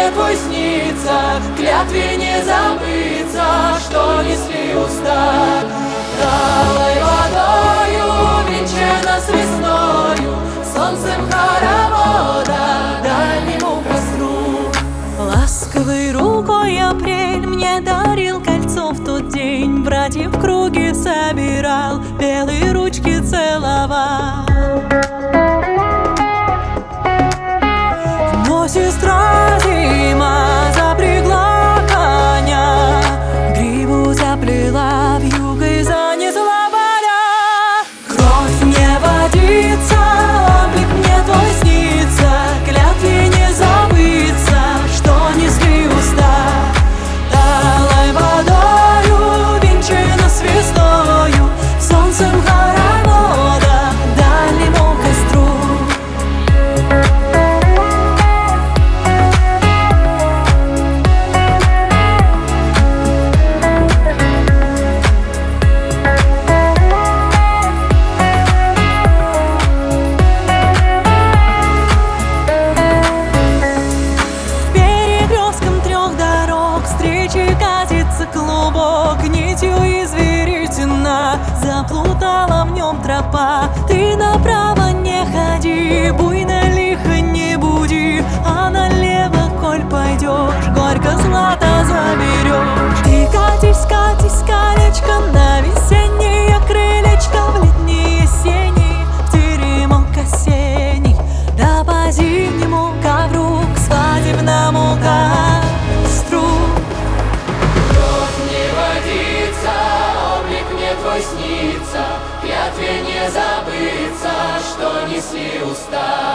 мне твой снится, клятве не забыться, что несли уста. Талой водою венчана с весною, солнцем хоровода, дальнему костру. Ласковой рукой апрель мне дарил кольцо в тот день, братьев в круге собирал, белые ручки целовал. Но сестра зима запрягла коня, гриву заплела, вьюгой занесла поля. Кровь мне водится, облик мне твой снится, клятве не забыться, что несли уста. Талой водою венчана с весною, солнцем хоровода, дальнему костру. Клубок нитью из веретена, заплутала в нем тропа. Ты направо не ходи, буйно лихо не буди, а налево, коль пойдешь, горько злато заберешь. Ты катись, катись, колечко на весеннее крылечко, в летние сени, в теремок осенний, да по зимнему ковру к свадебному костру. Твой снится, клятве не забыться, что несли уста.